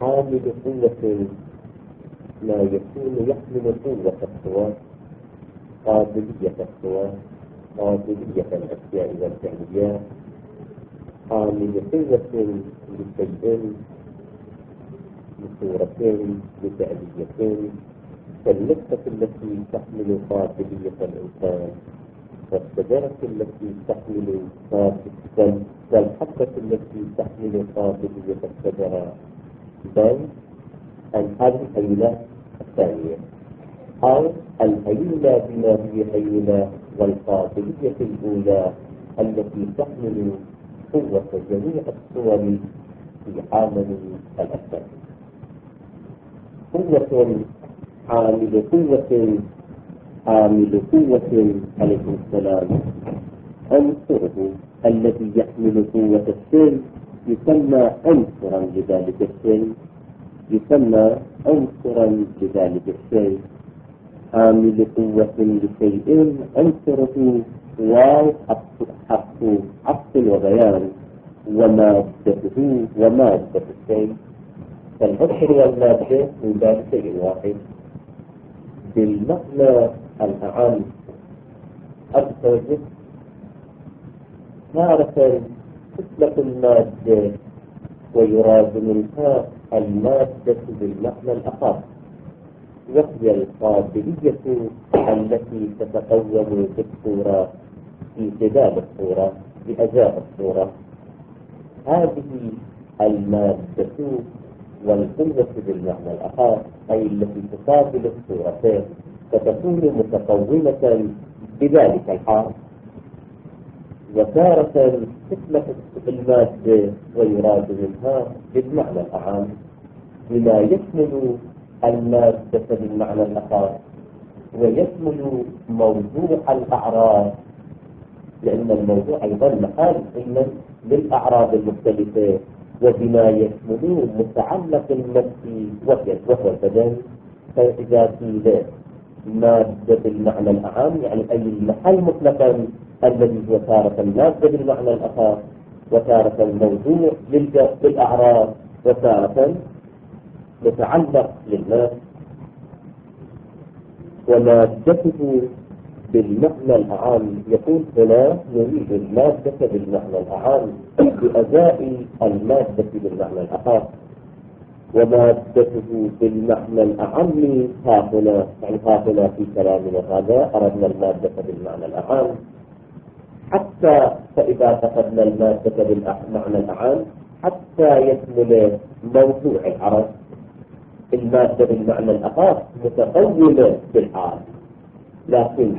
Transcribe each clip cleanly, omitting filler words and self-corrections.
حامل قوة ما يكون يحمل قوة الصور، قابلية الصور، قابلية الأشياء والفعليات، حامل قوة لشيئين، لصورتين، لفعليتين، كالنقطة التي تحمل قابلية الإنسان، والشجرة التي تحمل والحبة التي تحمل قابلية الشجرة، بل هذه الهيولة الثانية، أو الهيولة بما هي هيولة والقابلية الأولى التي تحمل قوة جميع الصور في عالم الأجسام. قوة عامل قوة عليه السلام، عنصره الذي يحمل قوة الشيء يسمى عنصرا لذلك الشيء، يسمى عنصرا لذلك الشيء. حامل قوة لشيء عنصره واو حق عطف وبيان، ومادته ومادة الشيء. فالعنصر والمادة من باب شيء واحد بالمعنى الأعم. أبتوجد تارة تطلق المادة ويراد منها المادة بالمعنى الأخر، وهي القابلية التي تتقوم بالصورة في خلال الصورة بأجزاء الصورة. هذه المادة والقوة بالمعنى الآخر أي التي تقابل الصورتين فتكون متقومة بذلك الحال. وتارة تطلق المادة ويراد منها بالمعنى الأعم بما يشمل المادة بالمعنى الآخر ويشمل موضوع الأعراض، لأن الموضوع أيضا محل علما للأعراض المختلفة، وبما يشمل متعلق النفس وهو البدن. فإذا قيل مادة بالمعنى الأعم يعني أي المحل مطلقا الذي هو تارة المادة بالمعنى الآخر، وتارة الموضوع للأعراض، وتارة متعلق للنفس. ومادته بالمعنى الأعم يكون هنا نريد المادة بالمعنى الأعم بأداء المادة بالمعنى الآخر. ومادته بالمعنى الأعم ها هنا يعني ها هنا في كلامنا هذا أردنا المادة بالمعنى الأعم، حتى فإذا فقدنا المادة بالمعنى الأعم حتى يكمل موضوع العرض. المادة بالمعنى الأخر متقومة بالحال، لكن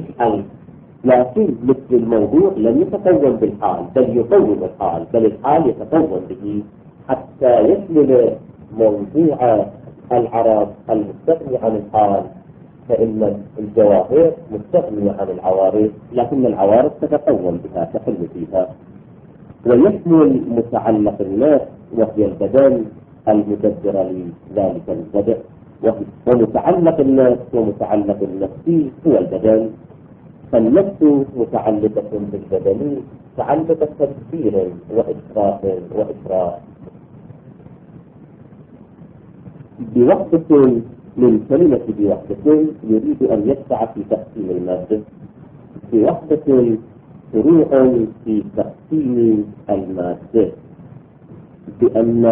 مثل الموضوع لم يتقوم بالحال بل يقوم الحال، بل الحال يتقوم به حتى يكمل موضوع العرض المستغني عن الحال. فإن الجواهر مستغنية عن العوارض، لكن العوارض تتقوم بها تحل فيها. ويشمل متعلق الناس وهي البدن المدبر لذلك البدء، ومتعلق الناس ومتعلق النفس هو البدن. فالنفس متعلقة بالبدن تعلق تدبير وإشراف. بوحدة من كلمة بوحدة يريد أن يسعى في تقسيم المادة، بوحدة فروع في تقسيم المادة، بأن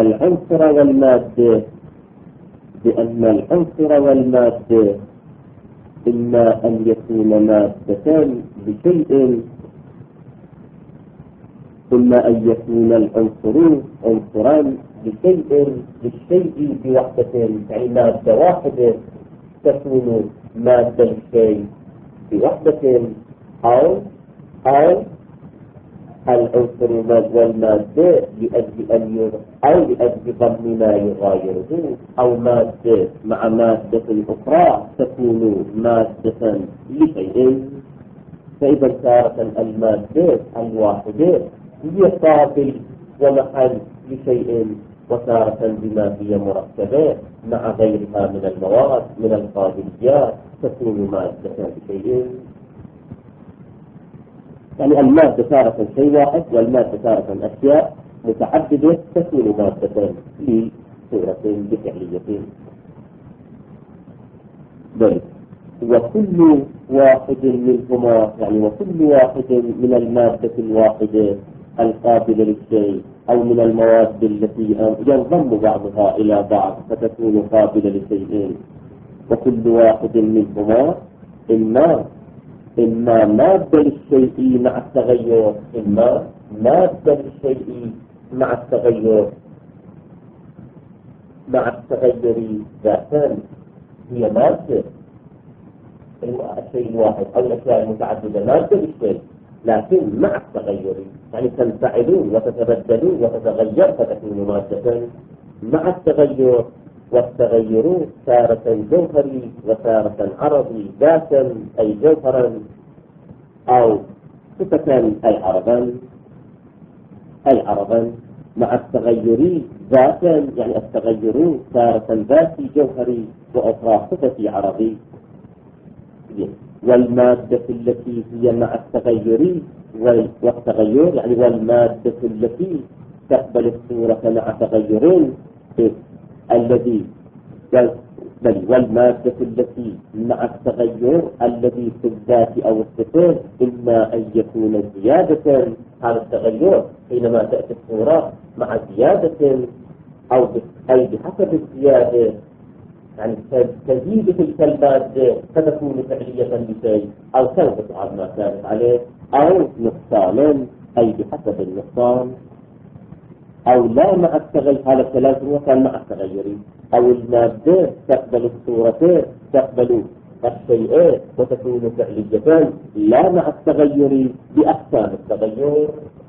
العنصر والمادة إما أن يكون مادتان بشيء، إما أن يكون العنصر عنصران للشيء بوحدة، يعني مادة واحدة تكون مادة الشيء بوحدة، أو العنصر والمادة لأجل ضم ما يغايره، أو مادة مع مادة أخرى تكون مادة لشيء. فإذا تارة المادة الواحدة هي قابل ومحل لشيء، وتارة بما هي مركبة مع غيرها من المواد من القابليات تكون مادة لشيء. يعني المادة تارة شيء واحد، والمادة تارة أشياء متعددة تكون مادة لصورة بفعلية. بل وكل واحد منهما يعني وكل واحد من المادة الواحدة القابلة للشيء أو من المواد التي ينضم بعضها إلى بعض فتكون قابلة لشيئين، وكل واحد منهما إما مادة للشيء مع التغير، إما مادة للشيء مع التغير ذاتان. هي مادة الشيء الواحد أو الأشياء المتعددة مادة للشيء لكن مع التغير، يعني تنفعلون وتتبدلون وتتغير فتكون مادة مع التغير. والتغير تارة جوهري وتارة عرضي، ذاتا أي جوهرا أو صفة أي عرضا مع التغير ذاتا، يعني التغير تارة ذاتي جوهري وأخرى صفة عرضي. والمادة التي هي مع التغير والتغير يعني والمادة التي تقبل الصورة مع تغيرين والمادة التي مع التغير الذي في الذات أو الصفات إما أن يكون زيادة. هذا التغير حينما تأتي الصورة مع زيادة أو أي بحسب الزيادة، يعني تزيد تلك المادة فتكون فعلية بشيء أو تنقص عما كانت عليه، أو نقصانا أي بحسب النقصان، أو لا مع التغير. هذا الثلاث وكان مع التغير، أو المادة تقبل الصورتين تقبل الشيئين وتكون فعلية لا مع التغير بأقسام التغير،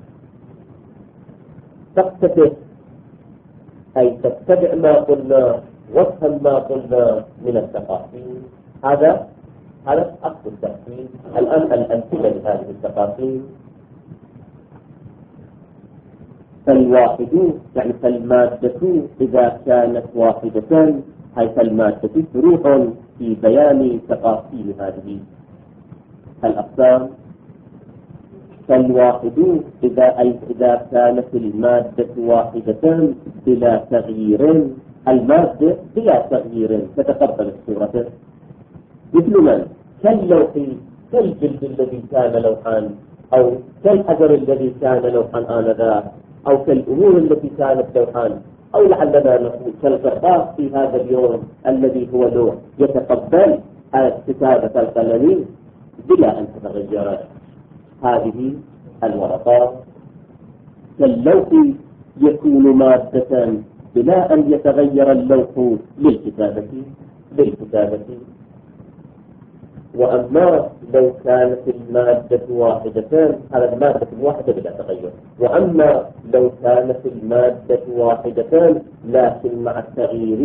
تقتطع أي تتبع ما قلنا وفهم ما قلنا من التقاسيم. هذا أصل التقسيم. الآن الأمثلة لهذه التقاسيم: فالواحد يعني فالمادة إذا كانت واحدة، هي فالمادة فروع في بيان تقاسيم هذه الأقسام. فالواحد إذا كانت المادة واحدة بلا تغيير، المادة بلا تغيير تتقبل الصورة، مثل من؟ كاللوح، كالجلد الذي كان لوحا، أو كالحجر الذي كان لوحا آنذاك، أو كالأمور التي كانت لوحا، أو لعلنا نقول كالقرطاس في هذا اليوم الذي هو لوح يتقبل كتابة القلم بلا أن تتغير هذه الورقات. كاللوح يكون مادة بلا أن يتغير اللوح للكتابة. وأما لو كانت المادة واحدة، هذا المادة الواحدة بلا تغير. وأما لو كانت المادة واحدة لكن مع التغيير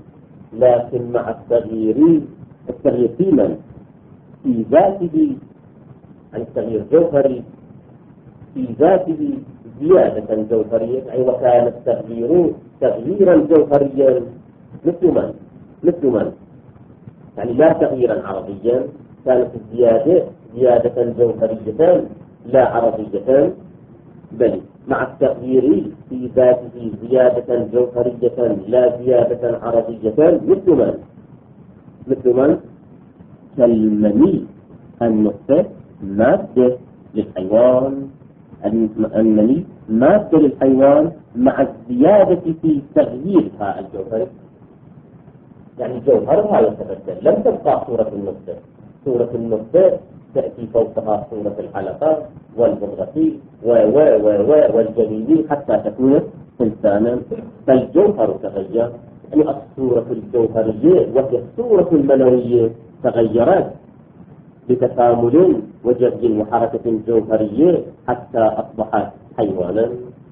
التغيير في من؟ في ذاته، عن التغيير جوهري في ذاته زيادة جوهرية، يعني وكان التغيير تغييرا جوهريا مثل من؟ يعني لا تغييرا عرضيا، كانت الزيادة زيادة جوهرية لا عرضية، بل مع التغيير في ذاته زيادة جوهرية لا زيادة عرضية مثل من؟ كالمني النطفة مادة للحيوان، المني مادة للحيوان مع الزيادة في تغييرها الجوهري، يعني جوهرها يتبدل، لم تبقى صورة النطفة. صورة النطفة تأتي فوقها صورة الحلقة والمضغة والجنين حتى تكون إنسانا، فالجوهر تغير، يعني الصورة الجوهرية وهي الصورة المنوية تغيرت بتكامل وجري وحركة جوهرية حتى أصبحت حيوانا.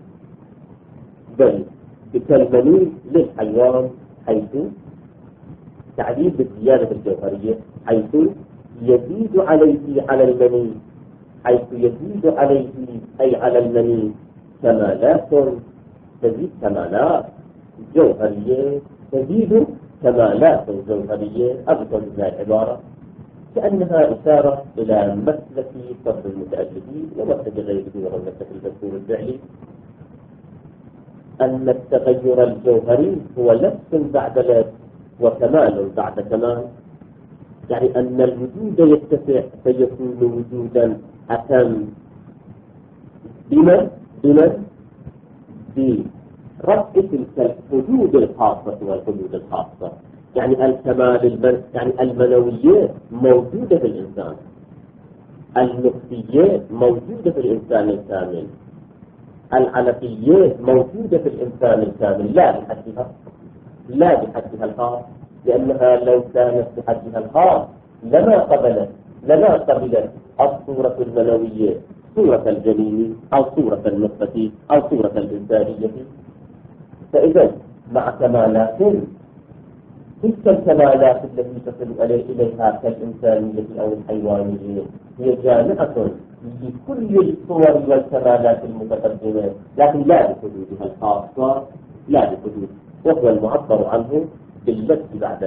بل بكالمني للحيوان حيث تعديل بالزيادة الجوهرية، حيث يزيد عليه على المني، أي على المني كمالات، تزيد كمالات جوهرية، تزيد كمالات جوهرية. أفضل من العبارة كأنها إشارة إلى مسلك فضل المتألفين ومسلك غيره وهو المسلك المذكور الفعلي. أن التغير الجوهري هو لبس بعد لبس وكمال بعد كمال، يعني أن الوجود يتسع فيكون وجودا أتم بمن برفع تلك الحدود الخاصة والحدود الخاصة، يعني الكمال يعني المنوية موجودة في الإنسان، النفسية موجودة في الإنسان الكامل، العلقية موجودة في الإنسان الكامل لا بحدها الخاص، لأنها لو كانت بحدها الخاص لما قبلت الصورة المنوية صورة الجنين أو صورة النطفة أو صورة الإنسانية. فإذا مع كمالات تلك الكمالات التي تصل إليها كالإنسانية أو الحيوانية هي جامعة لكل الصور والكمالات المتقدمة، لكن لا بحدودها الخاصة، لا بحدود، وهو المعبر عنه باللبس بعد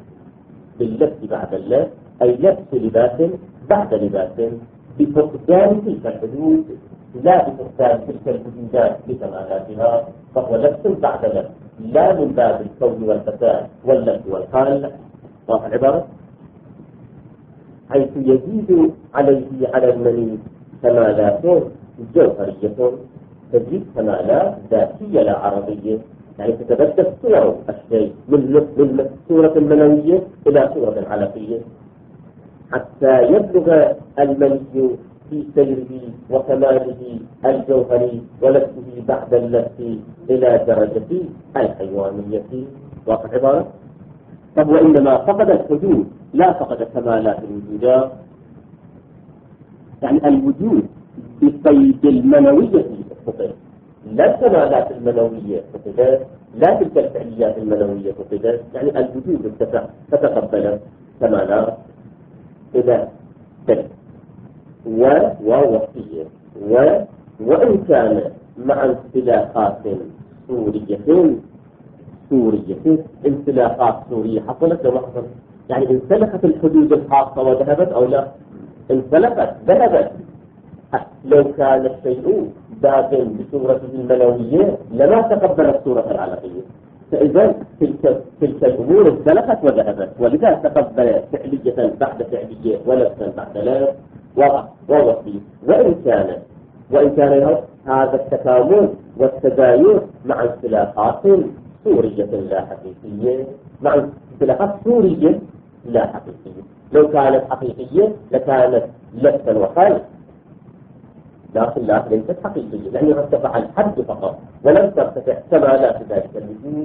اللبس، أي لبس لباس بعد لباس بفقدان تلك الحدود، لا بفقدان تلك الحدودات بكمالاتها، فهو لبس بعد لبس، لا من باب الكون والفساد واللبس والخال. واضح العبارة؟ حيث يزيد على المني كمالات جوهرية، تزيد كمالات ذاتية لا عرضية، يعني تتبدل صور الشيء من صورة المنوية إلى صورة علقية، حتى يبلغ المني في سيره وكماله الجوهري ولبسه بعد اللبس إلى درجة الحيوانية. واضح العبارة؟ طب وإنما فقد الحدود لا فقد كمالات الوجودات، يعني الوجود بقيد المنوية فقد، لا الكمالات المنوية فقدت، لا تلك الفعليات المنوية فقدت، يعني الوجود فتقبل كمالات إلى تلك ووصية وإن كان مع انسلاخات سورية انسلاخات سورية حصلت لو حصلت، يعني انسلخت الحدود الخاصة وذهبت أو لا انسلخت ذهبت. لو كان الشيء باق بصورته المنوية لما تقبل الصورة العلقية، فإذا تلك الأمور انسلخت وذهبت، ولذا تقبل فعلية بعد فعلية ولبسا بعد لبس ووصي. وإن كان هذا التكامل والتزايد مع انسلاخات سورية لا حقيقية، مع انسلاخات سورية لا حقيقية، لو كانت حقيقية لكانت لبسا وخالص، لكن ليست حقيقية لأنه ارتفع الحد فقط ولم ترتفع كمالات ذلك الوجود.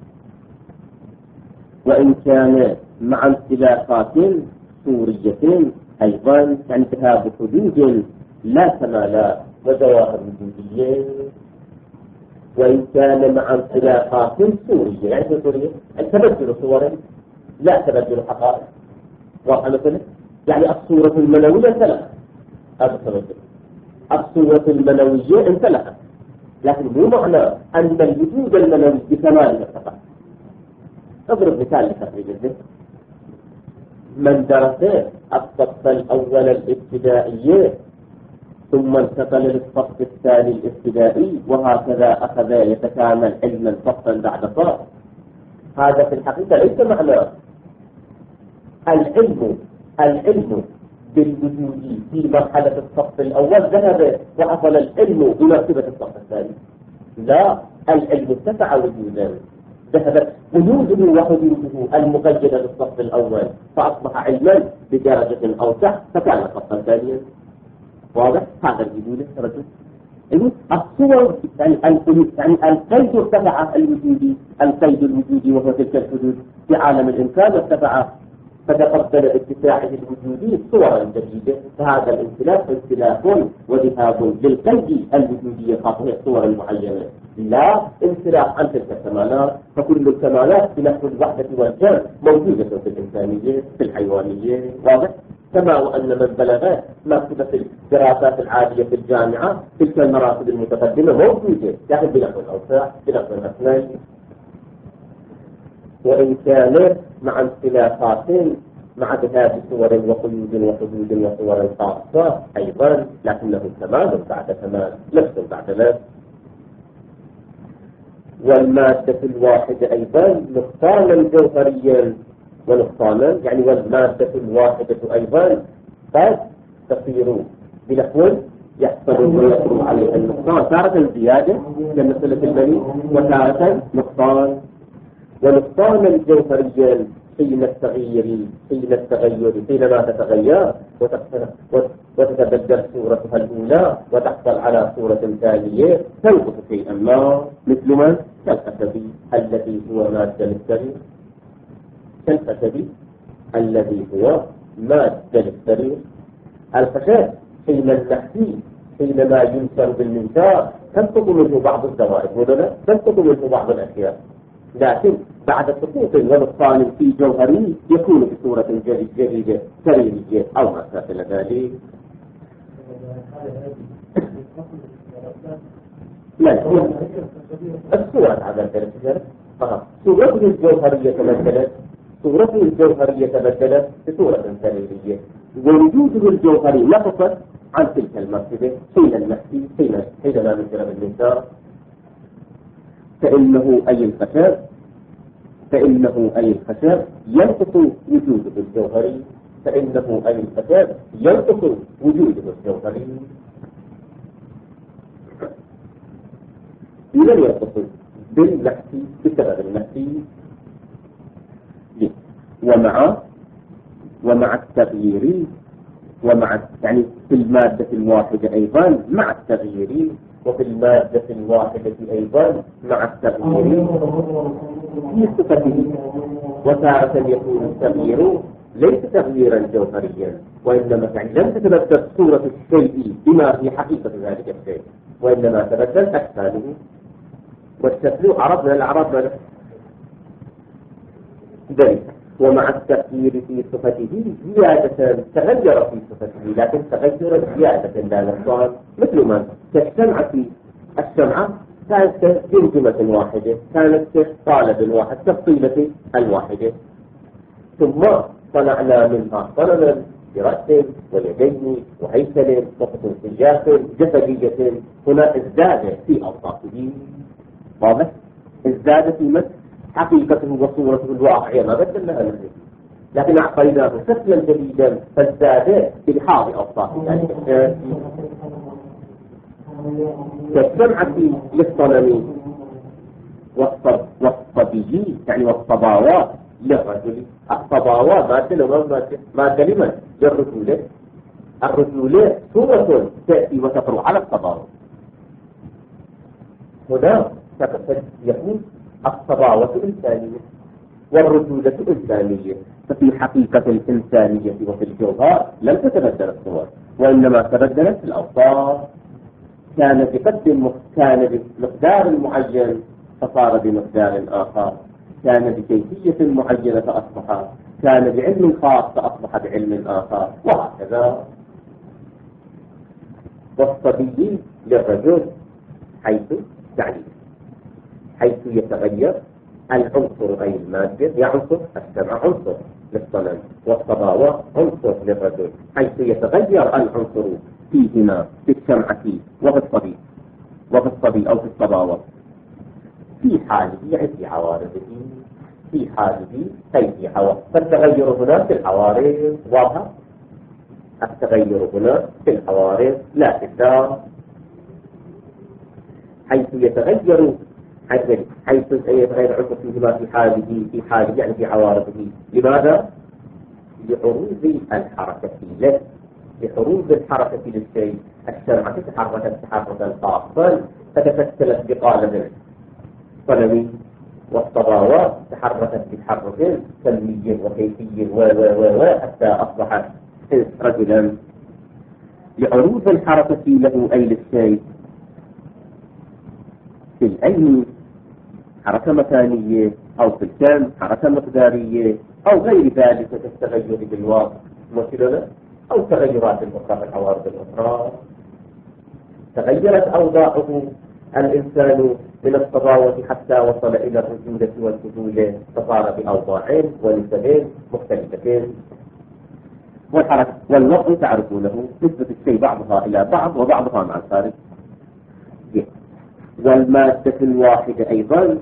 وإن كان مع انسلاخات سورية أيضا عندها بحدود لا كمالات وظواهر وجودية. وإن كان مع انسلاخات سورية، يعني في سوريا تبدل صور لا تبدل حقائق، واضح مثلا، يعني الصورة المنوية انسلخت، هذا التبدل، الصورة المنوية انسلخت، لكن مو معنى أن الوجود المنوي بكماله ارتفع. اضرب مثال لتقريب الذهن، من درس الصف الأول الابتدائي ثم انتقل للصف الثاني الابتدائي وهكذا أخذ يتكامل علما صفا بعد صف، هذا في الحقيقة ليس معنى العلم بالوجود في مرحلة الصف الأول ذهب وحصل العلم بمرتبة الصف الثاني، لا، العلم ارتفع وجودا، ذهبت قيوده وحدوده المقيدة للصف الأول فأصبح علما بدرجة أوسع فكان صفا ثانيا. واضح؟ هذا الوجود رجل الصور، يعني القيد ارتفع الوجودي، القيد الوجودي وهو تلك الحدود في عالم الإنسان ارتفع فتقبل اتساعه الوجودي صورا جديدة، فهذا الانسلاخ انسلاخ وذهاب للقيد الوجودي خاصة الصور المعينة، لا انسلاخ عن تلك الكمالات، فكل الكمالات بنحو الوحدة والجمع موجودة في الإنسانية في الحيوانية. واضح؟ كما وأن من بلغ مرتبة الدراسات العالية في الجامعة تلك المراتب المتقدمة موجودة، لكن بنحو الأوسع بنحو الأثنين. وإن كان مع انسلاخات مع ذهاب صور وقيود وحدود وصور خاصة أيضا، لكنه كمال بعد كمال، نفس بعد نفس. والمادة الواحدة أيضا نقصانا جوهريا ونقصانا، يعني والمادة الواحدة أيضا قد تصير بنحو يحصل ويصر عليه النقصان، تارة زيادة كمثلة المني وتارة نقصان. ونقصانا جوهريا حين التغيير حينما تتغير وتتبدل صورتها الأولى وتحصل على صورة ثانية تنقص شيئا ما، مثل من؟ كالخشب الذي هو مادة للسرير، كالخشب الذي هو مادة للسرير. الخشب حين النحتي حينما ينشر بالمنشار تنقص منه بعض الزوائد، ولا تنقص منه بعض الأشياء، لكن بعد سقوط ونقصان في جوهري يكون بصورة جديدة سريرية أو ما شابه ذلك. لا الصورة على ذلك صورته الجوهرية تبدلت بصورة سريرية، ووجوده الجوهري نقصت عن تلك المرتبة حين النحتي حينما نشر بالمنشار. فإنه أي الخشب ينقص وجوده الجوهري، إذا ينقص بالنحتي بسبب النحتي، ومع التغيير يعني في المادة الواحدة أيضا مع التغيير، وفي المادة الواحدة أيضا مع التغيير في صفته. وتارة يكون التغيير ليس تغييرا جوهريا، وإنما يعني لم تتبدل صورة الشيء بما في حقيقة ذلك الشيء، وإنما تبدل أشكاله والشكل. عرضنا ذلك. ومع التغيير في صفته زيادة تغير في صفته، لكن تغير زيادة لا نقصان، مثل ما الشمعة كانت جمجمة واحدة، كانت طالب واحد كالطيلة الواحدة، ثم صنعنا منها صنما برأس ويدين وهيكل وخصوصيات جسدية، هنا ازداد في أوصافه، واضح؟ ازداد في مثل حقيقته وصورته الواقعية ما بدلناها نحن، لكن أعطيناه شكلا جديدا فازداد بلحاظ أوصافه ذلك الشيء. كالسمعة للصنم والصبي يعني والصباوات للرجل. الصباوات مادة لمن؟ للرجولة. الرجولة صورة تأتي وتطرق على الصباوات. هنا يكون الصباوة إنسانية والرجولة إنسانية، ففي حقيقة الإنسانية وفي الجوهر لم تتبدل الصور، وإنما تبدلت الأوصاف. كان بمقدار معين فصار بمقدار آخر، كان بكيفية معينة فأصبح، كان بعلم خاص فأصبح بعلم آخر، وهكذا. والصبي للرجل حيث يتغير العنصر غير المادة، عنصر السمع عنصر للصنم، والصباوة عنصر للرجل، حيث يتغير العنصر فيهما في السمعة وفي الصبي أو في الصباوة في حاله يعني في عوارضه، في حاله أي في عوارض. فالتغير هنا في العوارض واضح، التغير هنا في العوارض لا في الدار، حيث يتغير عنصر فيهما في حاله يعني في عوارضه. لماذا؟ لعروض الحركة له، لحروف الحركة للشيء. الشمعة تحركت تحركا خاصا فتشكلت بقالب صنمي، والصباوات تحركت بتحرك سلمي وكيفي حتى أصبحت رجلا. لعروض الحركة له أي للشيء، في العين حركة مكانية أو في الكم حركة مقدارية أو غير ذلك كالتغير بالواقع مثلا، أو تغيرات أخرى في العوارض الأخرى. تغيرت أوضاعه الإنسان من الصباوة حتى وصل إلى الرجولة والفضولة، فصار بأوضاع ونسبين مختلفتين. والحركة والوضع تعرفونه نسبة الشيء بعضها إلى بعض وبعضها مع الخارج. والمادة الواحدة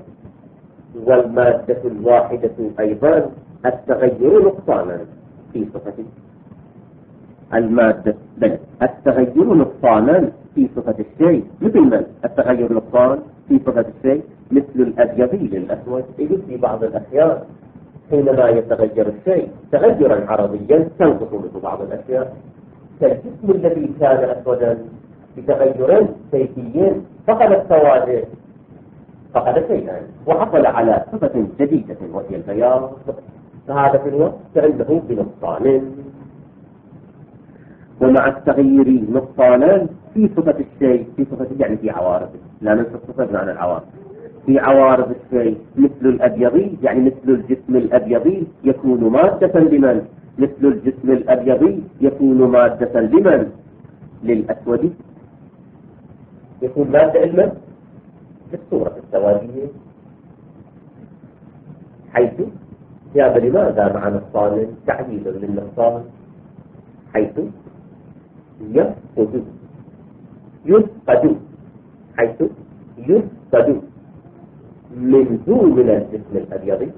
أيضا التغير نقصانا في صفة المادة، بل التغير نقصانا في صفة الشيء، مثل من التغير نقصان في صفة الشيء مثل الأبيض للأسود. في بعض الأحيان حينما يتغير الشيء تغيرا عرضيا تنقص منه بعض الأشياء، كالجسم الذي كان أسودا بتغير كيفي فقد السواد، فقد شيئا وحصل على صفة جديدة وهي البياض، فهذا في الوقت كأنه بنقصان. ومع التغيير نقصانا في صفة الشيء، في صفة يعني في عوارضه، لا ننسى الصفة بمعنى العوارض، في عوارض الشيء مثل الأبيض، يعني مثل الجسم الأبيض يكون مادة لمن؟ مثل الجسم الأبيض يكون مادة لمن؟ للأسود، يكون مادة لمن؟ للصورة السوادية، حيث جاب لماذا مع نقصان تعديل للنقصان، حيث يفقد حيث يفقد منه من الجسم الأبيض،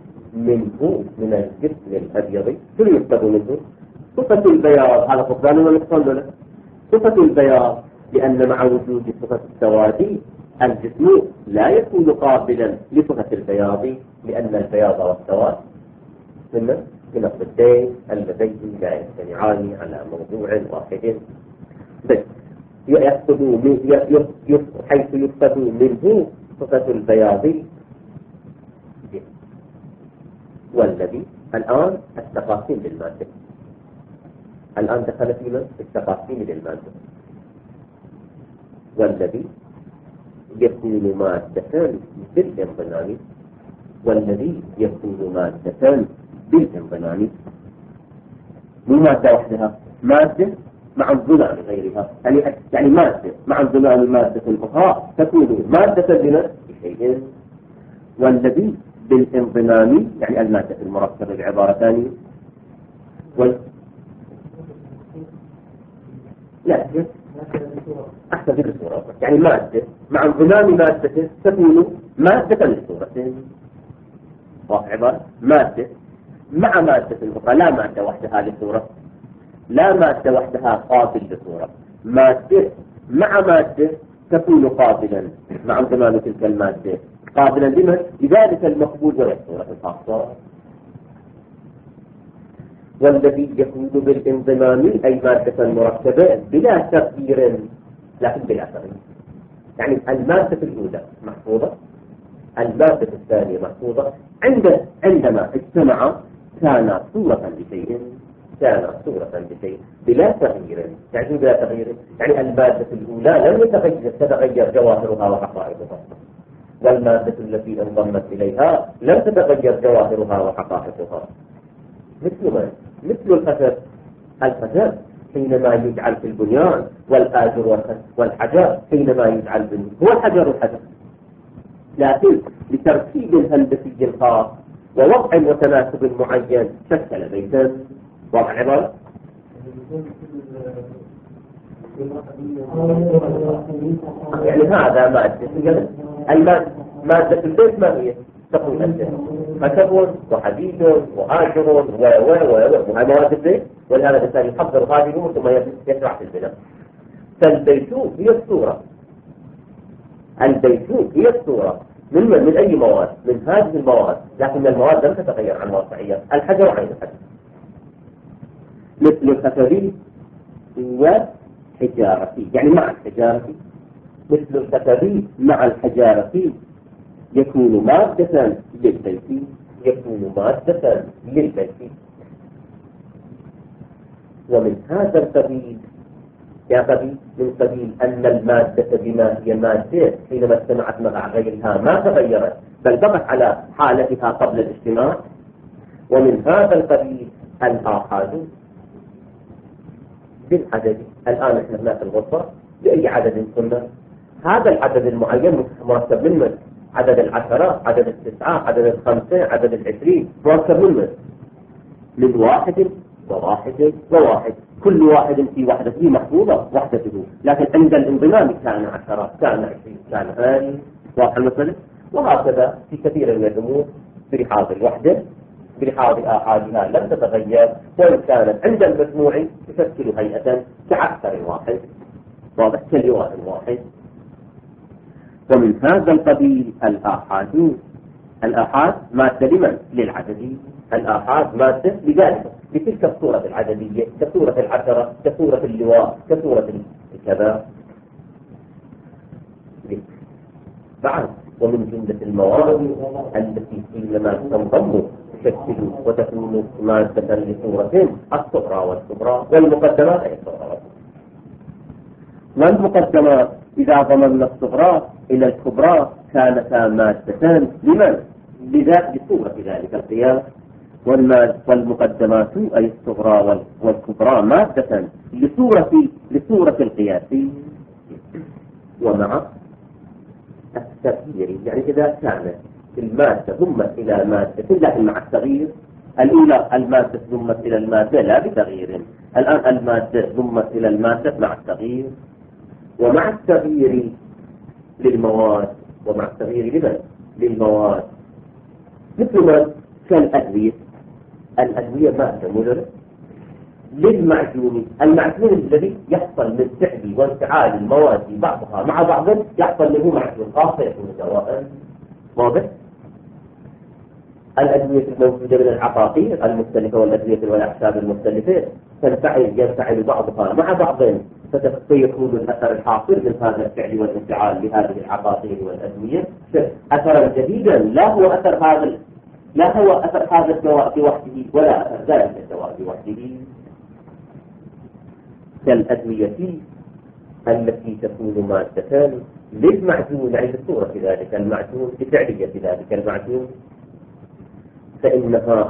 شو يفقد منه؟ صفة البياض، هذا فقدان ولا نقصان ولا؟ صفة البياض، لأن مع وجود صفة السواد الجسم لا يكون قابلا لصفة البياض، لأن البياض والسواد من الضدين اللذين لا يجتمعان على موضوع واحد، بس حيث يفقد منه صفة البياض. والذي الآن التقاسيم للمادة، الآن دخل في التقاسيم للمادة، والذي يكون مادة بالانضمام، مو مادة وحدها، مادة مع انضمام غيرها، يعني مادة مع انضمام المادة الأخرى تكون مادة بشيء. والذي بالانضمام يعني المادة المركبة بعبارة ثانية، لا أحسن في الصورة، يعني مادة مع انضمام مادة تكون مادة للصورة، واضح عبارة؟ مادة مع مادة أخرى، لا مادة وحدها للصورة، لا مادة وحدها قابل للصورة، مادة مع مادة تكون قابلا مع انضمام تلك المادة، قابلا لمن؟ لذلك المقبول ولا الصورة الخاصة. والذي يكون بالانضمام أي مادة مركبة بلا تغيير، لكن بلا تغيير، يعني المادة الأولى محفوظة، المادة الثانية محفوظة، عندما اجتمع كان صورة بشيء بلا تغيير. يعني بلا تغيير يعني المادة الأولى لم تتغير جواهرها وحقائقها، والمادة التي انضمت إليها لم تتغير جواهرها وحقائقها. مثل الخشب حينما يجعل في البنيان، والآجر والحجر حينما يجعل هو الحجر والحجر، لكن لتركيب هندسي خاص ووضع وتناسب معين شكل بيتا. واضح عبارة؟ يعني هذا مادة البيت ما هي؟ تقول أنت خشب وحديد وآجر وهي مواد البيت، ولهذا الإنسان يحضر هذه الأمور ثم يشرع في البناء. فالبيتوت هي الصورة، من أي مواد؟ من هذه المواد، لكن المواد لم تتغير عن واقعية. الحجر عين الحجر، مثل الخشبي والحجارة، يعني مع الحجارة، مثل الخشبي مع الحجارة يكون مادة للبيت، ومن هذا القبيل من قبيل أن المادة بما هي مادة حينما اجتمعت مع غيرها ما تغيرت بل بقت على حالتها قبل الاجتماع. ومن هذا القبيل الآحاد بالعدد. الآن احنا هنا في الغرفة بأي عدد كنا؟ هذا العدد المعين مركب من عدد 10، عدد 9، عدد 5، عدد 20، مركب من 1 وواحد وواحد، كل واحد في وحدته محفوظة وحدته، لكن عند الانضمام كان 10 كان 20 كان 1000. واضح المسألة؟ وهكذا في كثير من الأمور بلحاظ الوحدة بلحاظ آحادها لم تتغير، وإن كانت عند المجموع تشكل هيئة كعسكر واحد، واضح كلواء واحد. ومن هذا القبيل الآحاد مادة لمن؟ للعدد. الآحاد مادة لذلك بتلك الصورة العددية كصورة 10 كصورة اللواء كصورة الكذا. بعد ومن جملة المواد التي حينما تنضم تشكل وتكون مادة لصورة الصغرى والكبرى، والمقدمات أي الصغرى والكبرى. والمقدمات إذا ضممنا الصغرى إلى الكبرى كانتا مادتان لمن؟ لصورة ذلك القياس. والمقدمات أي الصغرى والكبرى مادة لصورة القياس. ومع التغيير، يعني إذا كانت المادة ضمت إلى مادة لكن مع التغيير، الأولى المادة ضمت إلى المادة لا بتغيير، الآن المادة ضمت إلى المادة مع التغيير. ومع التغيير للمواد، ومع التغيير للمواد مثل ما كالأدوية. الأدوية مادة مجرد للمعجون، المعجون الذي يحصل من فعل وانفعال المواد بعضها مع بعض يحصل منه معجون خاص يكون دواء. واضح؟ الأدوية الموجودة من العقاقير المختلفة والأدوية والأعشاب المختلفة ينفعل بعضها مع بعض، فيكون الأثر الحاصل من هذا الفعل والانفعال لهذه العقاقير والأدوية أثرا جديدا لا هو أثر هذا الدواء بوحده ولا أثر ذلك الدواء بوحده. كالأدوية التي تكون مادة للمعجون عند صورة ذلك المعجون بفعلية ذلك المعجون، فإنها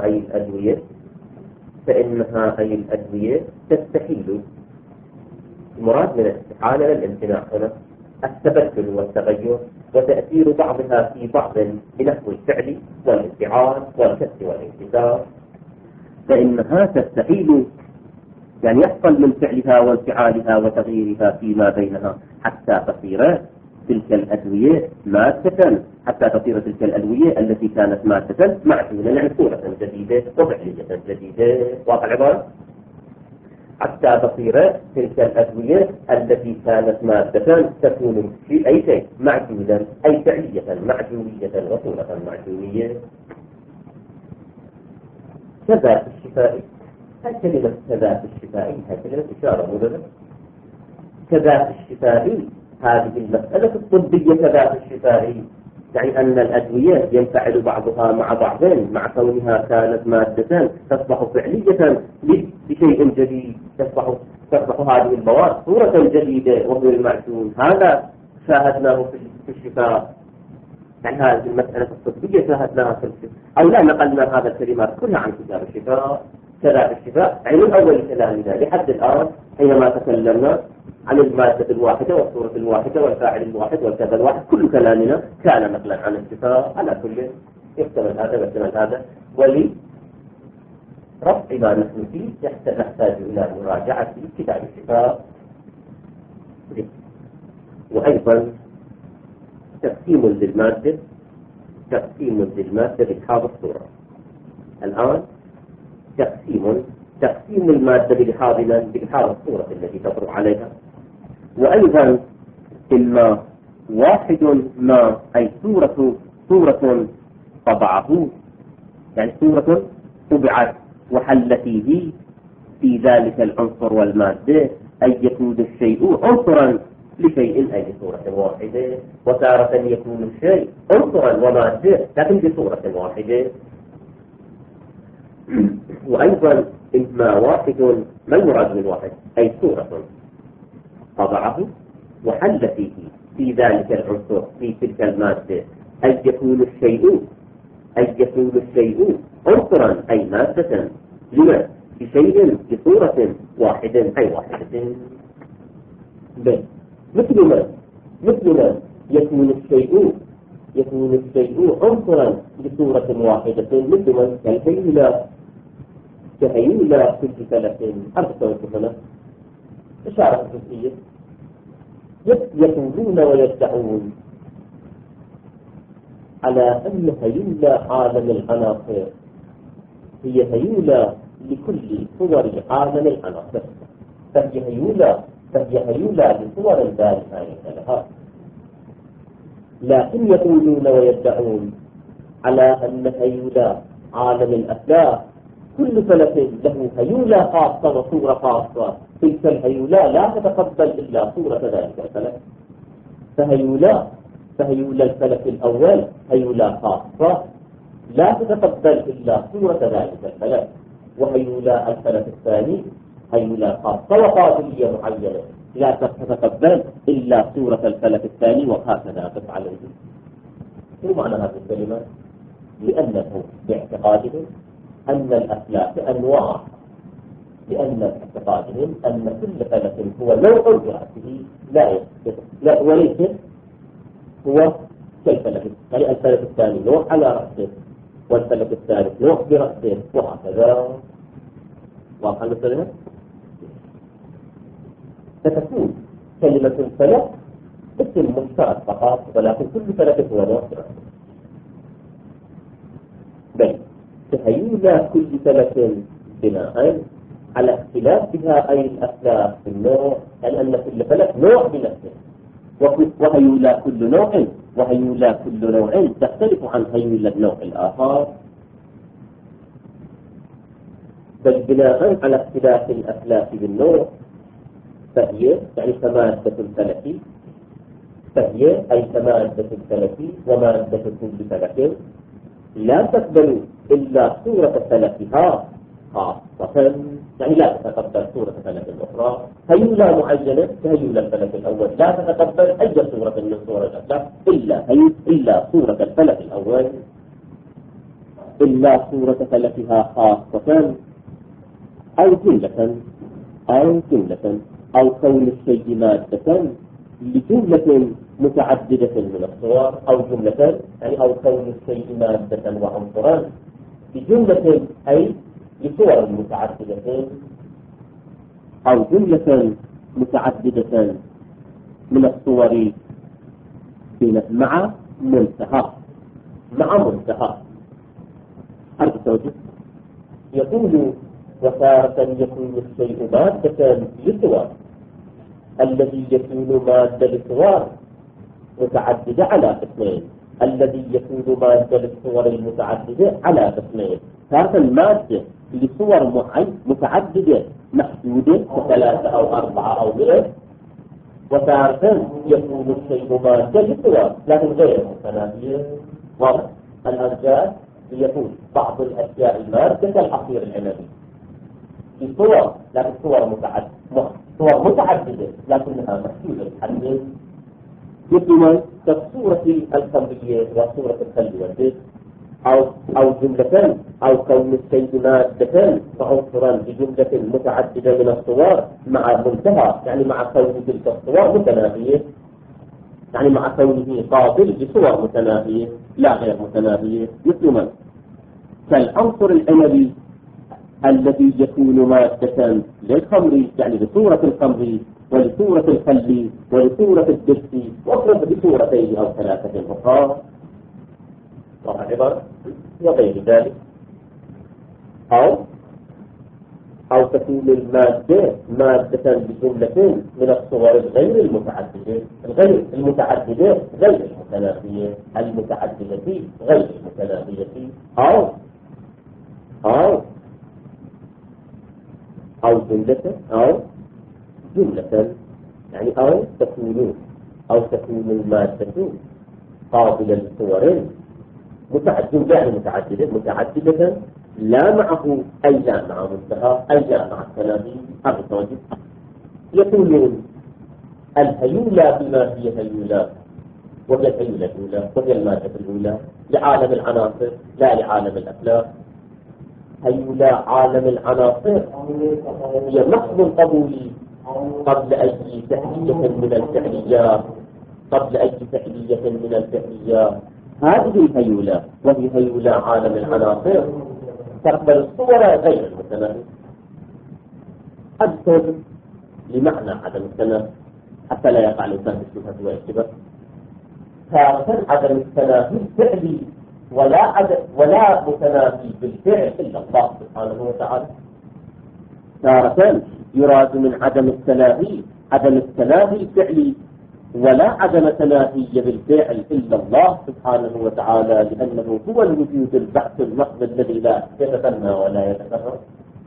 أي الأدوية تستحيل. المراد من الاستحالة للامتناع هنا التبدل والتغير وتأثير بعضها في بعض بنحو الفعل والانفعال والكسر والانكسار، فإنها تستحيل، يعني يحصل من فعلها وانفعالها وتغييرها فيما بينها حتى تصير تلك الأدوية مادة، حتى تصير تلك الأدوية التي كانت مادة معجونة، يعني صورة جديدة وفعلية جديدة. واضح العبارة؟ حتى تصير تلك الأدوية التي كانت مادة تكون في أي شيء معجونا، أي فعلية معجونية وصورة معجونية. كذا الشفائي، الكلمة كذا الشفائي هي كلمة إشارة مجرد. كذا الشفائي هذه المسألة الطبية كذا الشفائي، يعني أن الأدوية ينفعل بعضها مع بعض مع كونها كانت مادة تصبح فعلية بشيء جديد، تصبح هذه المواد صورة جديدة وهو المعجون. هذا شاهدناه في الشفاء، يعني هذه المسألة الطبية شاهدناها في الشفاء، أو لا نقلنا هذا الكلمات كلها عن كتاب الشفاء. كذا الشفاء يعني من أول كلامنا لحد الآن حينما تكلمنا عن المادة الواحدة والصورة الواحدة والفاعل الواحد والكذا الواحد، كل كلامنا كان نقلا عن الشفاء. على كل يحتمل هذا ويحتمل هذا، ولرفع ما نحن فيه نحتاج إلى مراجعة كتاب الشفاء. وأيضا تقسيم للمادة بلحاظ الصورة. الآن تقسيم المادة بلحاظ الصورة التي تطرق عليها. وأيضا إما واحد ما أي صورة طبعه، يعني صورة طبعت وحل فيه في ذلك العنصر والمادة، أي يكون الشيء عنصرا لشيء أي بصورة واحدة، وتارة يكون الشيء عنصرا ومادة لكن بصورة واحدة. وأيضا إما واحد، ما المراد من واحد؟ أي صورة طبعه وحل فيه في ذلك العنصر في تلك المادة، أي يكون الشيء عنصرا أي مادة لما بشيء بصورة واحدة أي واحدة. مثل ما يكون الشيء عنصرا بصورة واحدة، مثل ما كالكيلة كهيولى كل فلك أرسل هنا إشارة جزئية يقولون ويدعون على أن هيولى عالم العناصر هي هيولى لكل صور عالم العناصر، فهي هيولى لصور لا نهاية لها. لكن يقولون ويدعون على أن هيولى عالم الأفلاك كل فلك له هيولى خاصة وصورة خاصة، تلك الهيولى لا تتقبل إلا صورة ذلك الفلك. فهيولى الفلك الأول هيولى خاصة لا تتقبل إلا صورة ذلك الفلك، وهيولى الفلك الثاني هيولى خاصة وقابلية معينة لا تتقبل إلا صورة الفلك الثاني، وهكذا تفعل. شو معنى هذه الكلمة؟ لأنه باعتقادهم أن الأفلاك أنواع، لأن باعتقادهم أن كل فلك هو نوع برأسه لا وليس هو كالفلك، يعني الفلك الثاني نوع على رأسه والفلك الثالث نوع برأسه، وهكذا. واضح المسألة؟ فتكون كلمة الفلك اسم مشترك فقط، ولكن كل فلك هو نوع برأسه. بل تهيولى كل فلك بناء على اختلافها أي الأفلاك في النوع، يعني أن كل فلك نوع بنفسه، وهيولى كل نوع تختلف عن هيولى النوع الآخر، بل بناء على اختلاف الأفلاك بالنوع فهي يعني كمادة الفلك، فهي أي كمادة الفلك ومادة كل فلك لا تقبل إلا صورة فلكها خاصة، يعني لا تتقبل صورة فلك الأخرى. هيولى معينة كهيولى الفلك الأول لا تتقبل أي صورة من صور الأفلاك إلا صورة الفلك الأول، إلا صورة فلكها خاصة أو جملة أو كون الشيء مادة لجملة متعددة من الصور، أو جملة يعني أو كون الشيء مادة وعنصرا بجملة أي لصور متعددة، أو جملة متعددة من الصور مع منتهى حرف التوجيه. يقول وتارة يكون الشيء مادة لصور، الذي يكون مادة لصور متعددة على قسمين، الذي يكون مادة للصور المتعددة على قسمين، تارة المادة لصور متعددة محدودة كثلاثة أو أربعة أو 100، وتارة يكون الشيء مادة لصور لكن غير متناهية. واضح؟ الأرجاء ليكون بعض الأشياء المادة كالعصير العنبي في صور، لكن صور متعددة لكنها محدودة الحد، مثل كالصورة الخمرية وصورة الخل والزيت، أو جملة أو كون الشيء مادة وعنصرا بجملة متعددة من الصور مع منتهى، يعني مع كون تلك الصور متناهية، يعني مع كونه قابل لصور متناهية لا غير متناهية، مثل من كالعنصر العنبي الذي يكون مادة للخمر، يعني لصورة الخمر ولصورة الخل ولصورة الدفء، واضرب بصورتين أو ثلاثة أخرى وغير ذلك. أو تكون المادة مادة بجملة من الصور غير المتعددة، غير المتناهية، المتعددة غير المتناهية، أو جملة يعني تكون المادة قابلة للصور متعددة لا معه أي لا مع منتهى أي لا مع التناهي الرتوجه. يقولون الهيولى بما هي هيولى، وهي الهيولى الأولى وهي المادة الأولى لعالم العناصر لا لعالم الأفلاك. هيولى عالم العناصر هي محض قبولي قبل أي فعلية من الفعليات، هذه الهيولى وهي هيولى عالم العناصر تقبل الصور غير المتناهي. أذكر لمعنى عدم التناهي حتى لا يقع الإنسان في الشبهة والاشتباه. تارة عدم التناهي فعلي ولا متناهي بالفعل إلا الله سبحانه وتعالى. تارة يراد من عدم التناهي فعلي ولا عدم تناهي بالفعل إلا الله سبحانه وتعالى، لأنه هو الوجود البحث المحض الذي لا يتثنى ولا يتكرر.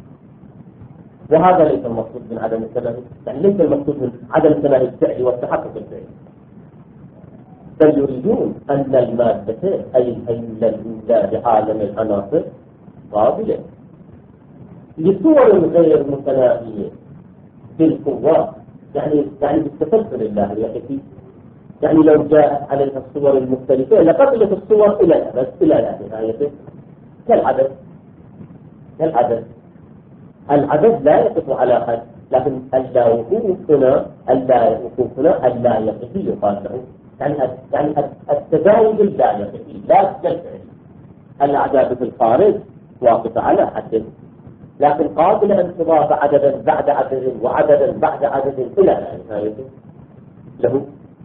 وهذا ليس المقصود من عدم التناهي، يعني ليس المقصود من عدم التناهي الفعلي والتحقق الفعلي، بل يريدون أن المادة أي الهيلة الأولى لعالم العناصر قابلة لصور غير متناهية بالقوات، يعني بالتسلسل اللاهياتي. يعني لو جاءت عليها الصور المختلفة لقبلت الصور إلى الأبد إلى لا نهاية. كالعدد العدد لا يقف على حد، لكن اللا وقوف هنا اللا يقفي يقال له، يعني التزاوج اللا يقفي لا يلتعب. الأعداد في الخارج واقفة على حد، لكن قابل أن تضاف عددا بعد عدد وعددا بعد عدد إلى لا نهاية له.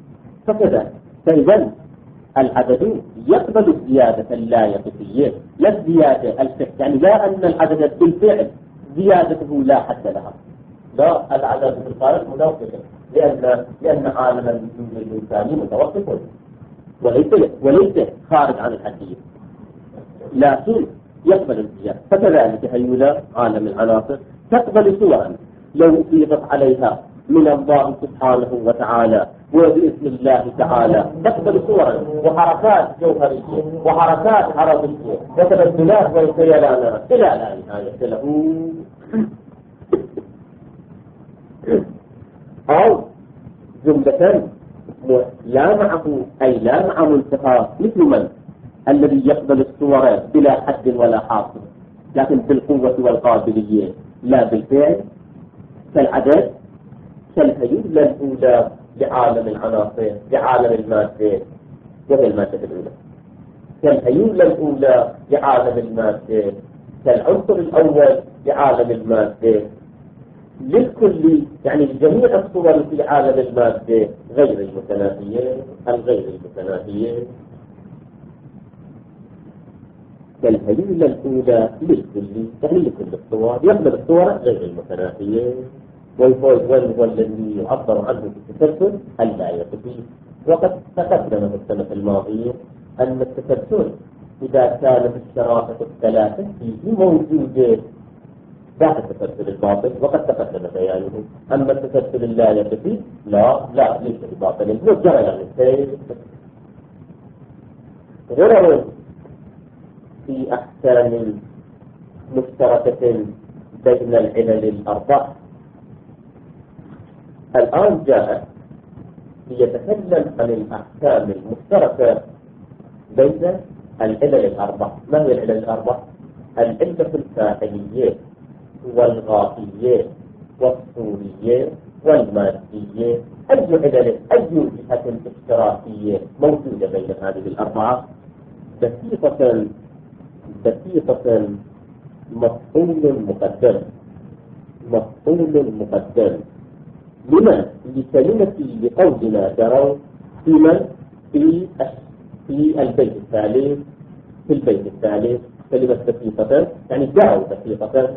فإذا العدد يقبل الزيادة اللا يقفية، لا الزيادة الفعل، يعني لا أن العدد بالفعل زيادته لا حد لها، لا، العدد في الخارج متوقف، لأن عالم الوجود الإنساني متوقف وليس خارج عن الحديث، لكن يقبل الزيادة. فكذلك هيولا عالم العناصر تقبل صورا لو أضيفت عليها من الله سبحانه وتعالى وبإذن الله تعالى، تقبل صورا وحركات جوهرية وحركات عرضية وتبدلات وخيالات إلى لا نهاية له. أو جملة لا معه أي لا مع منتهى، مثل من الذي يقبل الصور بلا حد ولا حاصل لكن بالقوة والقابلية لا بالفعل، كالعدد، كالهيولة الأولى لعالم العناصر لعالم المادة وهي المادة الأولى، كالهيولة الأولى لعالم المادة، كالعنصر الأول لعالم المادة، للكل، يعني جميع الصور في عالم المادة غير المتناهية كالهيولة الأولى للكل، يعني لكل الصور، يقبل الصور غير المتناهية. والهو الذي يعبر عنه في التسلسل اللا يقفي. وقد تقدم في السنة الماضية أن التسلسل إذا كانت الشرائط الثلاثة فيه موجودة بعد التسلسل الباطل، وقد تقدم بيانه. أما التسلسل اللا يقفي لا ليس بباطل، هو جرى يعني غرر في أحكام مشتركة بين العلل الأربع. الآن جاء ليتكلم عن الأحكام المشتركة بين العلل الأربع. ما هي العلل الأربع؟ العلة الفاعلية والغائية والصورية والمادية. أي جهة اشتراكية موجودة بين هذه الأربعة؟ بسيطة مفعول مقدم لما لكلمة لقولنا تروا في البيت الثالث كلمة بسيطة يعني دعوا بسيطة.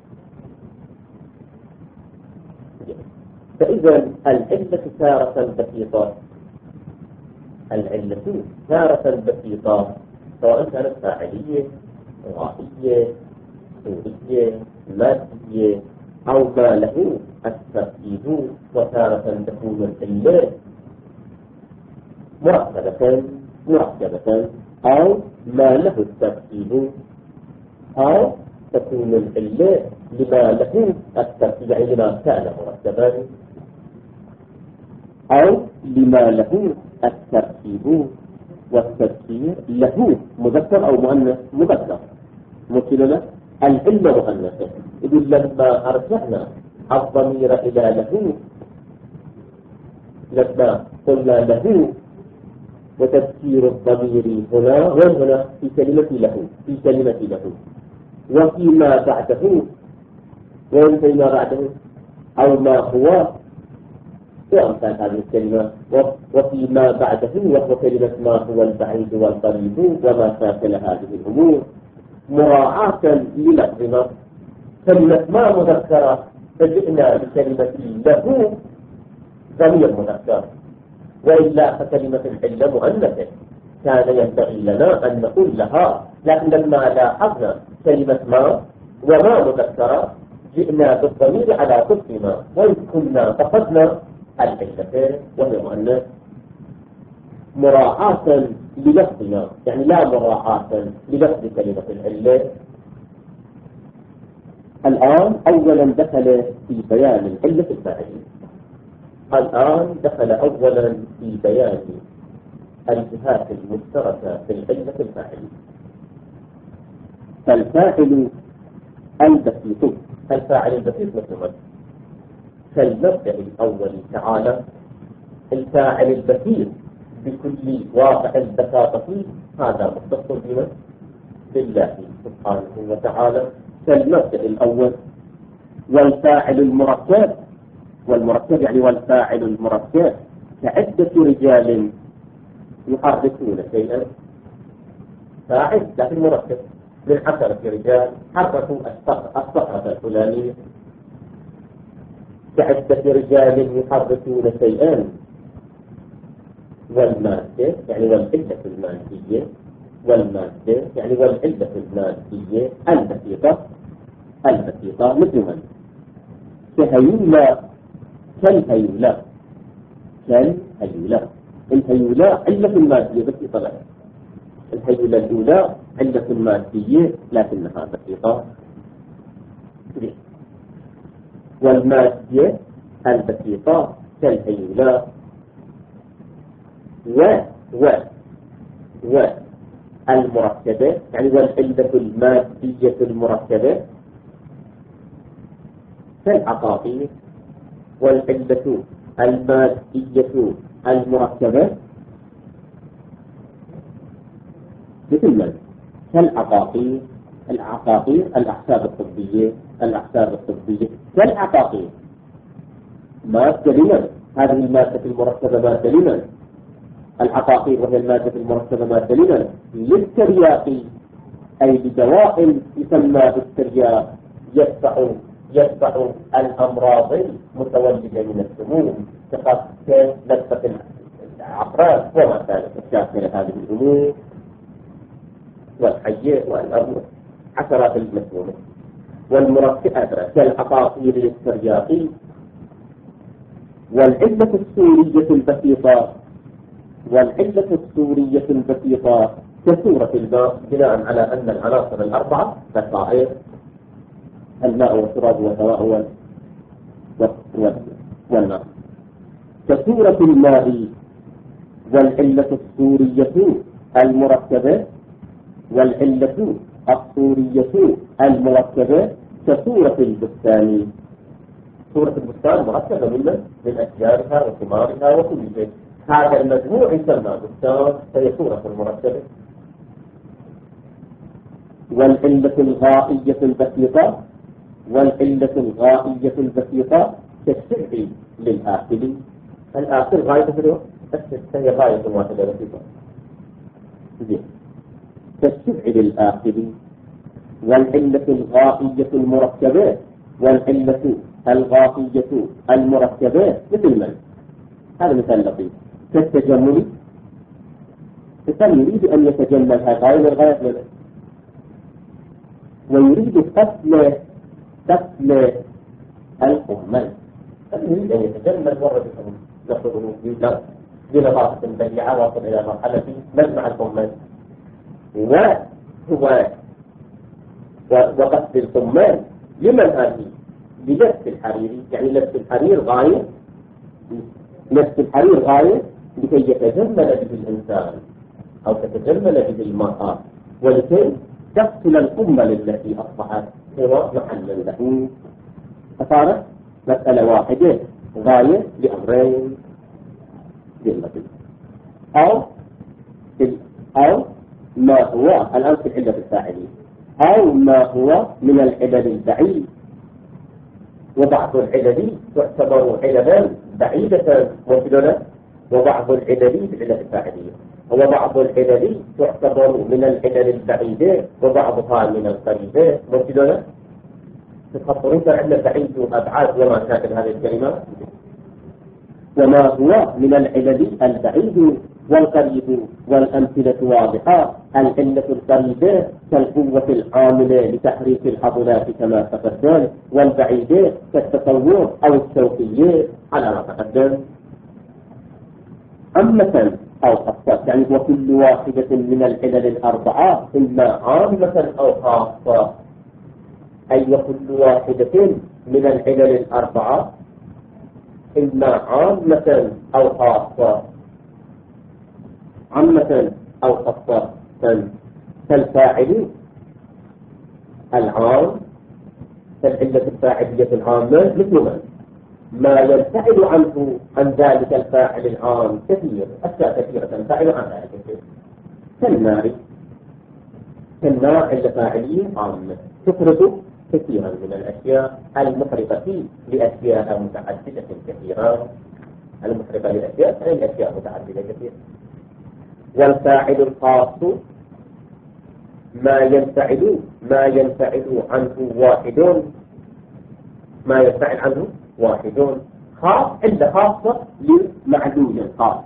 فإذا العلة تارة بسيطة سواء كانت فاعلية غائية صورية مادية أو ما له الترتيب، وتارة تكون العلة مركبة أو ما له الترتيب، أو تكون العلة لما له الترتيب يعني لما كان مركبا، أو لما له الترتيب والتفسير له مذكر أو مؤنث. مذكر مثلنا العلة مؤنثة، إذن لما أرجعنا الضمير إلى له، لما قلنا له وتفسير الضمير هنا في كلمة له وفيما بعده، وفيما بعده أو ما هو، وأمثال هذه الكلمة، وفيما بعده، وهو كلمة ما هو البعيد والقريب وما شاكل هذه الأمور، مراعاة للفظنا. كلمة ما مذكرة فجئنا بكلمة له ضمير مذكر، وإلا فكلمة العلة مؤنثة، كان ينبغي لنا أن نقول لها، لكن لما لاحظنا كلمة ما وما مذكرة جئنا بالضمير على كل ما، وإن كنا فقدنا العلة وهي مؤنث مراعاة للفظنا، يعني لا مراعاة للفظ كلمة العلة. الآن أولا دخل في بيان العلة الفاعلية. الآن دخل أولا في بيان الجهات المشتركة في العلة الفاعلية. فالفاعل البسيط، الفاعل البسيط مثل كالمبدأ الأول تعالى، الفاعل البسيط بكل واقع البساطة فيه هذا مختص بالله سبحانه وتعالى كالمبدأ الأول. والفاعل المركب، والمركب يعني والفاعل المركب كعدة رجال يحركون شيئا، فاعل لكن مركب، من 10 رجال حركوا الصخرة الفلانية، كعدة رجال يحركون شيئا. والمادة يعني والعلة المادية، والمادة يعني والعلة المادية البسيطة، البسيطة مثل من كهيولى، كالهيولى، كالهيولى. الهيولى علة مادية بسيطة لها، الهيولى الأولى علة مادية لكنها بسيطة. والمادية البسيطة كالهيولى المركبة يعني والعلة المادية المركبة كالعقاقير، والعلة المادية المركبة مثل من كالعقاقير، العقاقير الأحساب الطبية، الأحساب الطبية كالعقاقير. مادة لمن؟ هذه المادة المركبة مادة لمن؟ العقاقير وهي المادة المركبة مادة لمن؟ للترياق، أي بدواء يسمى بالترياق يدفع الأمراض المتولدة من السموم كنسبة العقرب وما كانت الشاكلة هذه الأمور والحية والأرض عشرات المسمومة. والمركبة كالعقاقير للترياق. والعلة السورية البسيطة، والعلة السورية البسيطة كسورة الماء، بناء على أن العناصر الأربعة بسائر، الماء والتراب والهواء والماء، كسورة الماء. والعلة السورية المركبة، والعلة السورية المركبة كسورة البستان. سورة البستان مركبة من أشجارها وثمارها وكل شيء، هذا المجموع يسمى بستان، فهي سورة المركبة. والعلة الغائية البسيطة، والعلة الغائية البسيطة كالشبع للآكل. الآكل غاية هي غاية واحدة بسيطة كالشبع للآكل. والعلة الغائية المركبة، والعلة الغائية المركبة مثل من؟ هذا مثال لطيف كالتجمل. الإنسان يريد أن يتجمل، هذا غاية من الغايات له، ويريد قتل القمل، يريد أن يتجمل مرة يأخذه بنظافة بديعة واصل إلى مرحلة مجمع القمل، وقتل القمل لمن هذه؟ للبس الحرير، يعني لبس الحرير غاية، لبس الحرير غاية لكي يتجمل به الإنسان أو تتجمل به المرأة، ولكي تقتل القمل التي أصبحت محلا له. فصارت مسألة واحدة غاية لأمرين جملتين، أو ما هو الآن في العلة الفاعلية. أو ما هو من العلل البعيد. وبعض العلل تعتبر عللا بعيدة موجودة، وبعض العلل بعلة الفاعلية، وبعض العلل تعتبر من العلل البعيدة وبعضها من القريبة موجودة. تخطرون عندنا بعيد وأبعاد وما شاكل هذه الكلمات. وما هو من العلل البعيد والقريب، والأمثلة واضحة. العلة القريبة كالقوة العاملة لتحريك العضلات كما تقدم، والبعيدة كالتطور أو الشوكية على ما تقدم. عامة أو خاصة، يعني وكل واحدة من العلل الأربعة إما عامة أو خاصة، أي وكل واحدة من العلل الأربعة إما عامة أو خاصة. عامة أو خاصة كالفاعل العام، كالعلة الفاعلية العامة مثل ما ينفعل عنه عن ذلك الفاعل العام كثير، أشياء كثيرة تنفعل عن ذلك كثير. كالنار علة فاعلية عامة تفرد كثيرا من الأشياء المحرقة لأشياء متعددة كثيرة. المحرقة للأشياء أي أشياء متعددة كثيرة. والفاعل الخاص ما ينفعل عنه واحد، خاص علة خاصة لمعلول خاص.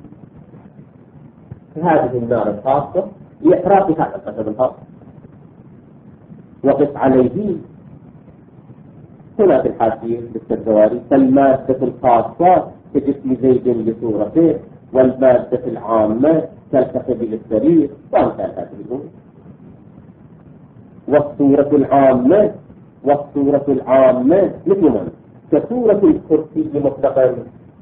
هذه النار الخاصة لإحراق هذا القسم الخاص. وقف عليه هنا في الحاشية بالتزواري كالمادة الخاصة كجسم زيد لصورته، والمادة العامة كالكتب للسرير، وأمثال هذه الأمور. والصورة العامة مثل كصورة الكرسي مطلقا.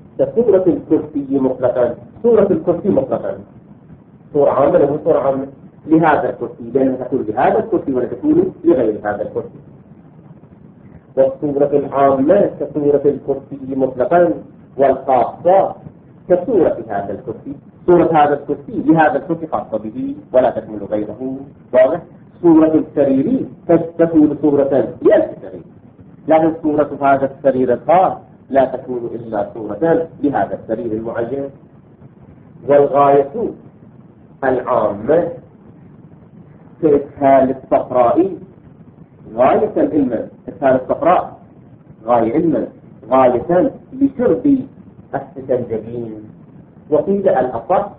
صورة الكرسي مطلقا صورة عامة ولا صورة عامة لهذا الكرسي، لأنها تكون لهذا الكرسي ولا تكون لغير هذا الكرسي. والصورة العامة كصورة الكرسي مطلقا، والخاصة كصورة هذا الكرسي. صورة هذا الكرسي لهذا الكرسي خاصة به ولا تكمل غيره. واضح؟ صورة السرير تكون صورة لألف سرير، لكن صورة هذا السرير الخاص لا تكون إلا صورة لهذا السرير المعين. والغاية العامة كإدخال الصفراء غاية علما، إدخال الصفراء غاية لشرب السكنجبين، وقيل الأصح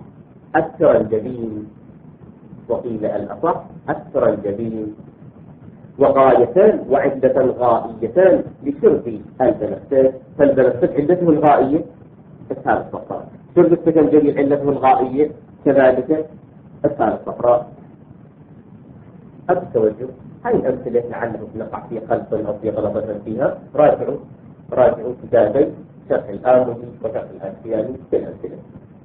السرنجبين. وغايتان وعدة غائيتان لشرب البنفسج، فالبنفسج علته الغائية إدخال الصفراء، شرب السكنجبين علته الغائية كذلك إدخال الصفراء. التوجه هاي الأمثلة لعله نقع في خلط أو في غلطة فيها. راجعوا كتابي شرح الآمري وشرح الأنسياني في الأمثلة.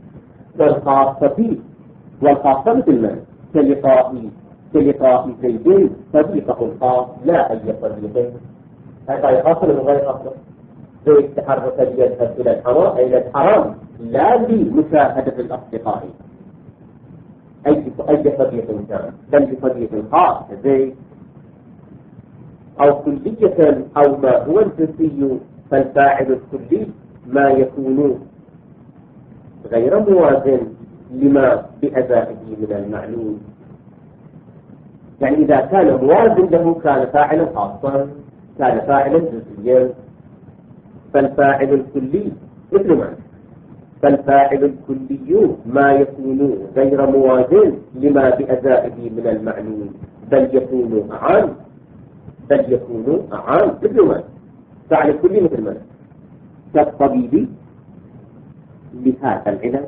والخاصة مثل ما كلقاء زيدين صديقه الخاص لا أي صديق. هذا خاصة من غير خاصة. زيد تحرك ليذهب إلى الحرام لا لمشاهدة الأصدقاء أي صديق كان، بل بصديق خاص زيد. أو كلية أو ما هو الجنسي، فالفاعل الكلي ما يكون غير موازن لما بأدائه من المعلوم. يعني إذا كان موازن له كان فاعلا خاصا، كان فاعلا جزئيا. فالفاعل الكلي مثل ما فالفاعل الكلي ما يكون غير موازن لما بأدائه من المعلوم، بل يكون أعان مثل ما فاعل الكلي مثل ما كالطبيب لهذا العلاج.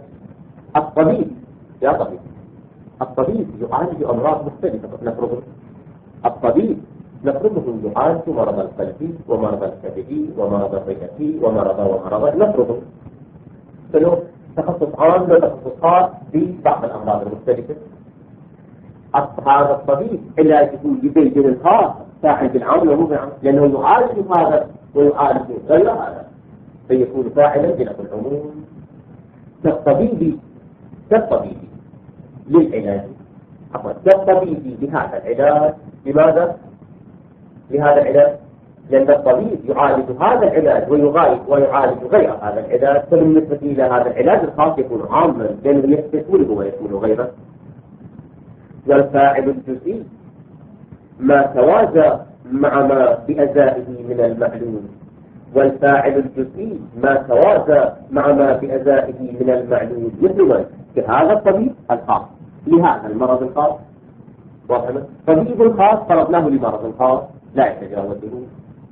الطبيب يعالج أمراض مختلفة. الطبيب نفرضه يعالج مرض القلب ومرض الكبد ومرض الرئة ومرض نفرضه فلو تخصص عام وتخصص خاص في بعض الأمراض المختلفة. هذا الطبيب علاجه لبيت الخاص صاحب العام ومو لأنه يعالج هذا ويعالج غير هذا، فيكون فاعلا بنفس العموم. كالطبيب للعلاج، كالطبيب بهذا العلاج لماذا؟ لهذا العلاج، لأن الطبيب يعالج هذا العلاج ويعالج غير هذا العلاج، فبالنسبة إلى هذا العلاج الخاص يكون عاما لأنه يشمله ويشمل غيره. والفاعل الجزئي ما توازى مع ما بأزائه من المعلوم، والفاعل الجزئي ما توازى مع ما بأزائه من المعلوم، مثل ما كهذا الطبيب الخاص لهذا المرض الخاص، طبيب الخاص فرضناه لمرض خاص لا يتجاوزه،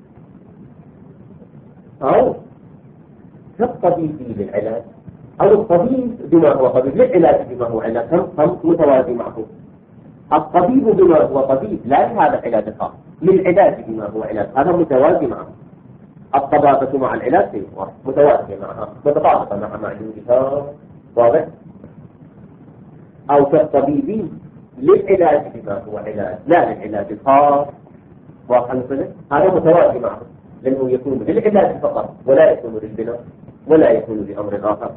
أو كالطبيب للعلاج، أو الطبيب بما هو طبيب للعلاج بما هو علاج، هم متوازي معه. الطبيب بما هو طبيب لا لهذا العلاج الخاص، للعلاج بما هو علاج، هذا متوازي معه. الطبابة مع العلاج متوازية معها، متطابقة مع معلومها، واضح؟ أو كالطبيب للعلاج بما هو علاج لا للعلاج الخاص، واضح المثل؟ هذا متوازي معه، لأنه يكون للعلاج فقط ولا يكون للبناء ولا يكون لأمر آخر.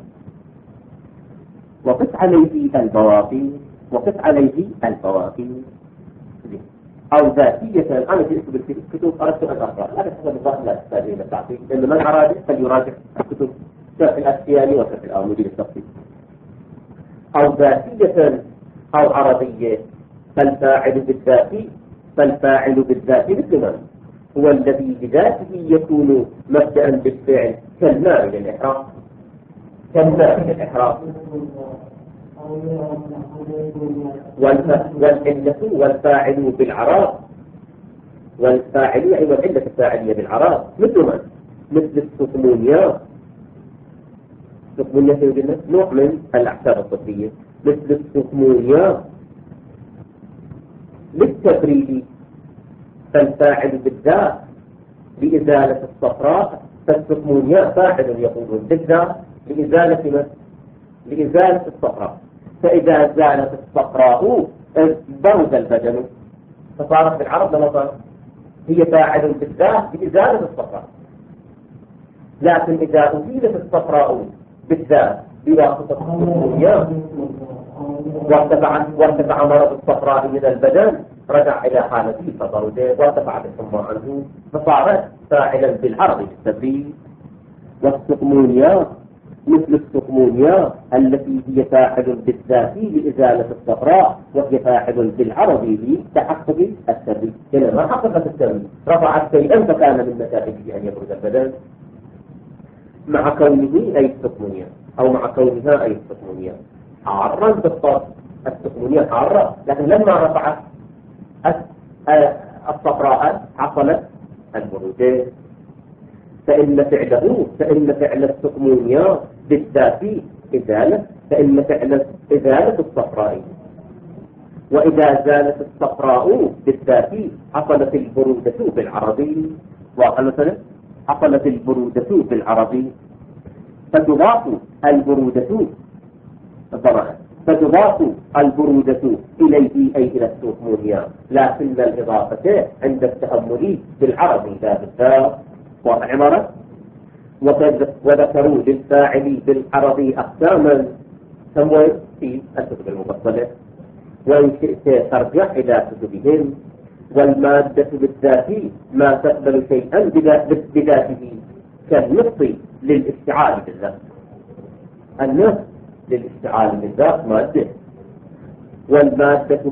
وقف عليه البواقي، وقف عليه البواقي. أو ذاتية، أنا في الكتب أردت أن أقرأ، هذا حسب الظاهر لا تحتاج إلى التعطيل، لأن من أراد فليراجع الكتب في الأسياني وفي الآمودي للتفصيل. أو ذاتية أو عرضية، فالفاعل بالذات مثل من هو الذي بذاته يكون مبدأ بالفعل كالماء للإحراق، والفاعل بالعراض، والفاعل يعني والعلة الفاعلية بالعراض مثل من؟ مثل السقمونيات. السقمونيات يوجد نوع من الأعشاب الطبية، مثل السقمونيات للتبريد، فالفاعل بالذات لإزالة الصفراء، فالسقمونيات فاعل يقولون بالذات لإزالة الصفراء، فإذا زالت الصفراء برد البدن، فصارت بالعرض لما صارت هي فاعل بالذات لإزالة الصفراء. لكن إذا أزيلت الصفراء بالذات بواسطة السقمونيات وارتفع مرض الصفراء من البدن، رجع إلى حالته فبرد وارتفعت الحمى عنه، فصارت فاعلا بالعرض بالتبريد. والسقمونيات مثل السقمونيات التي هي فاعل بالذات لإزالة الصفراء، وهي فاعل بالعرض لتحقق التبريد. هنا ما حققت التبريد، رفعت شيئا فكان من نتائجه أن يبرد البدن مع كونه أي السقمونيات، أو مع كونها أي السقمونيات حارا بالطرف. السقمونيات حارة، لكن لما رفعت الصفراء حصلت البرودة. فإن فعل السقمونيات بالذات إزالة، فإن فعل إزالة الصفراء، وإذا زالت الصفراء بالذات حصلت البرودة بالعرضي، مثلا حصلت البرودة بالعرضي، فتضاف البرودة إليه أي إلى السقمونيات، لكن الإضافة عند التأمل بالعرض لا بالذات. والعمارة وذكروا للفاعل بالعرض أقساما سموا في الكتب المفصلة، وإن شئت ترجع إلى كتبهم. والمادة بالذات ما تقبل شيئا بذاته كالنص للاشتعال بالذات، النص للاشتعال بالذات مادة. والمادة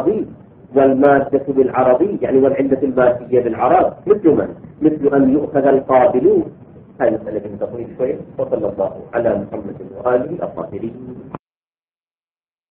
بالعرضي يعني والعلة المادية بالعرض مثل أن يؤخذ القابل. هذه مسألة من تطويل شوية. وصلى الله على محمد وآله الطاهرين.